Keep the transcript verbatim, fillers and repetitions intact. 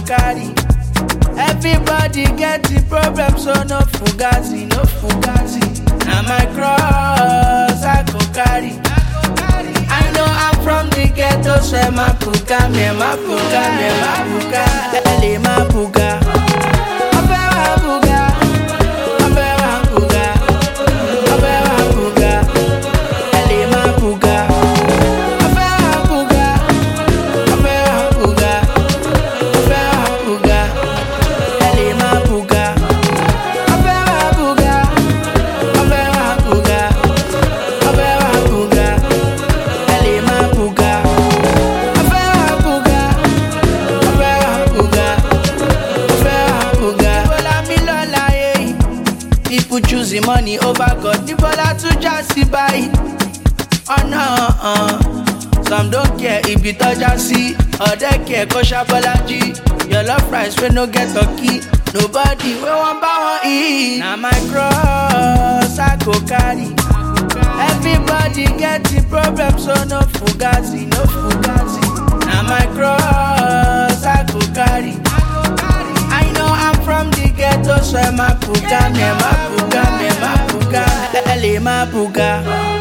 carry. Everybody get the problem, so no fugazi, no fugazi. Now my cross I go carry. I know I'm from the ghetto, so my puka, me my puka, me my puka, ele my puka. Abe my puka, abe my puka, abe my puka, ele my puka. Abe my puka, abe my puka, abe my puka, ele my puka. Abe my puka, abe my puka, abe my puka. People choosing money over God. The baller to just buy. Oh no, uh. Some don't care if you touch and see. Or they care cause Shabalaji. Your love price we no get lucky. Nobody we want buy one eat. Now my cross I go carry. Everybody get the problem, so no fugazi, no fugazi. Now my cross I go carry. I know I'm from the ghetto, so my puka, me my puka, me my puka, ele my puka.